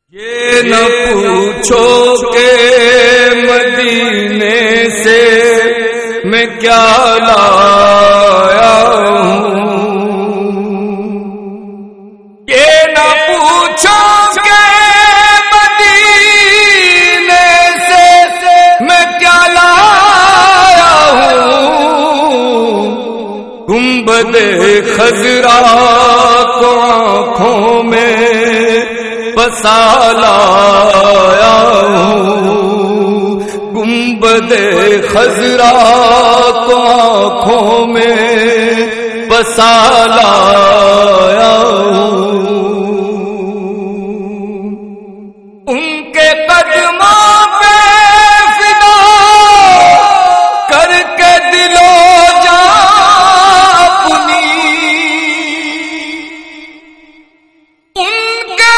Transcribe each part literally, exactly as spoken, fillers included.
یہ نہ پوچھو کہ مدینے سے میں کیا لایا ہوں، یہ نہ پوچھو کہ مدینے سے میں کیا لایا ہوں، گنبد خضرا کو آنکھوں میں بسا لایا ہوں، گنبد خضرا کو آنکھوں میں بسا لایا ہوں، ان کے قدموں پہ فدا کر کے دل و جان اپنی، ان کے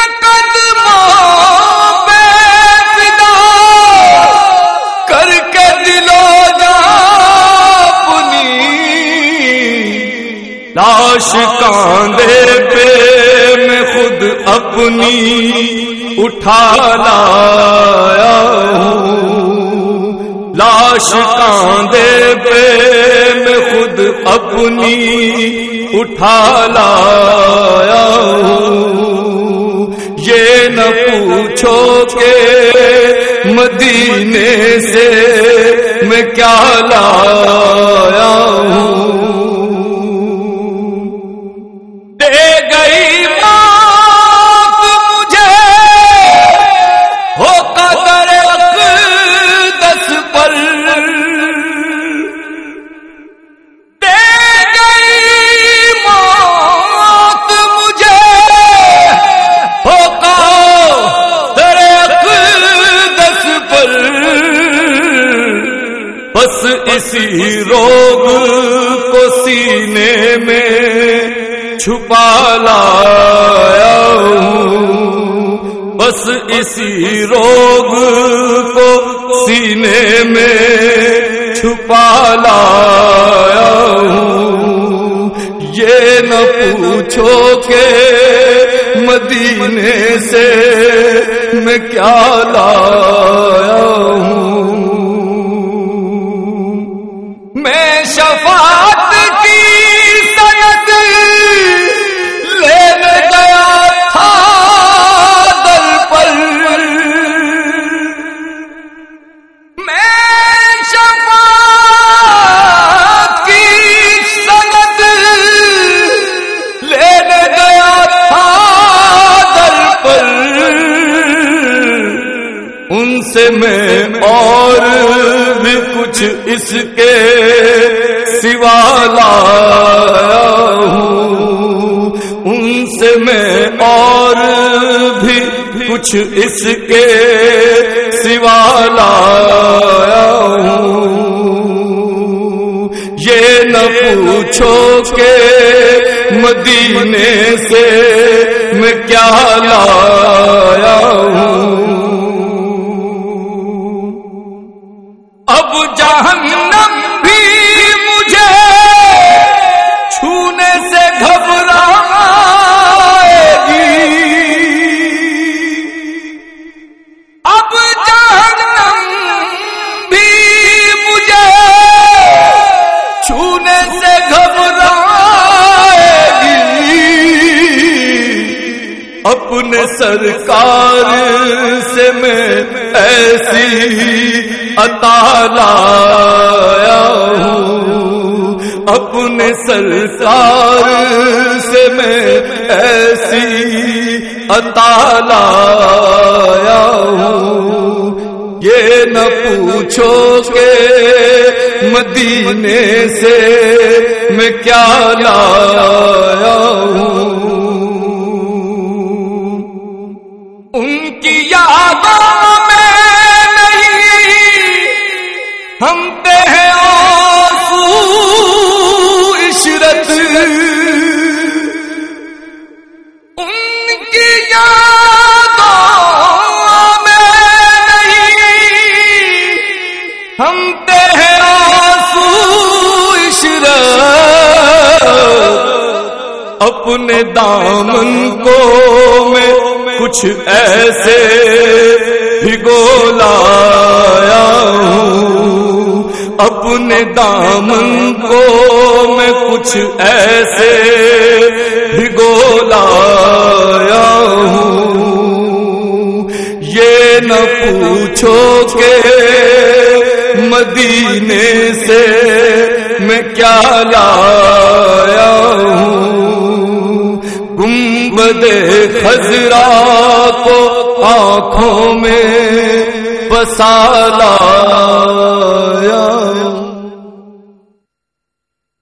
لاش کاندھے پہ میں خود اپنی اٹھا لایا ہوں، لاش کاندھے پہ میں خود اپنی اٹھا لایا ہوں، یہ نہ پوچھو کہ مدینے سے میں کیا لایا ہوں، بس اسی روگ کو سینے میں چھپا لایا ہوں، بس اسی روگ کو سینے میں چھپا لایا ہوں، یہ نہ پوچھو کہ مدینے سے میں کیا لایا ہوں، شفاعت کی سند لینے گیا تھا در پر، میں شفاعت کی سند لینے گیا تھا در پر، ان سے میں اور بھی کچھ اس کے سوا لایا ہوں، ان سے میں اور بھی کچھ اس کے سوا لایا ہوں، یہ نہ پوچھو کہ مدینے سے میں کیا لایا ہوں، اب جہنم بھی مجھے چھونے سے گھبرائے گی، اب جہنم بھی مجھے چھونے سے گھبرائے گی، اپنے سرکار سے میں ایسی عطا لایا ہوں، اپنے سرکار سے میں ایسی عطا لایا ہوں، یہ نہ پوچھو کہ مدینے سے میں کیا لایا ہوں، ان کی یادوں میں ہم پہ ہے آنسو عشرت، ان کی یادوں میں نہیں ہم پہ ہے آنسو عشرت، اپنے دامن کو میں کچھ ایسے بھگو لایا ہوں، اپنے دامن کو میں کچھ ایسے بھگو لایا ہوں، یہ نہ پوچھو کہ مدینے سے میں کیا لایا ہوں، گنبد خضرا کو آنکھوں میں بسا لایا ہوں۔